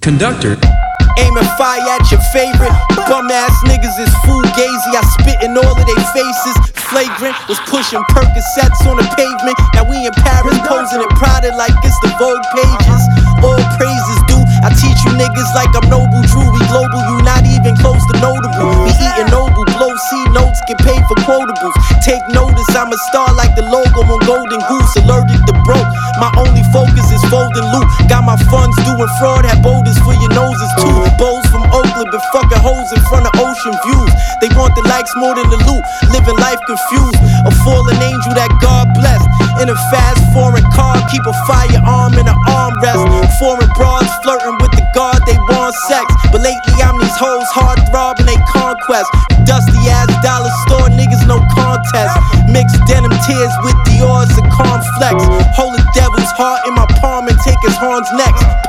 Conductor. Aiming fire at your favorite. Bum ass niggas is fugazi. I spit in all of their faces. Flagrant. Was pushing Percocets on the pavement. Now we in Paris posing and prodded like it's the Vogue pages. All praises due. I teach you niggas like I'm Noble Drew. We global, you not even close to notable. We eating noble, blow C notes, get paid for quotables. Take notice, I'm a star like the logo on Golden Goose. Allergic to broke. My only focus is folding loot. Got my funds doing fraud, have boulders for your noses too. Bowls from Oakland, been fucking hoes in front of ocean views. They want the likes more than the loot. Living life confused. A fallen angel that God blessed. In a fast foreign car, keep a firearm in an armrest. Foreign broads flirting with the guard, they want sex. But lately I'm these hoes hard throbbing they conquest. Dusty ass dollar store niggas, no contest. Mix denim tears with Dior's a complex. Hold the devil's heart in my palm and take his horns next.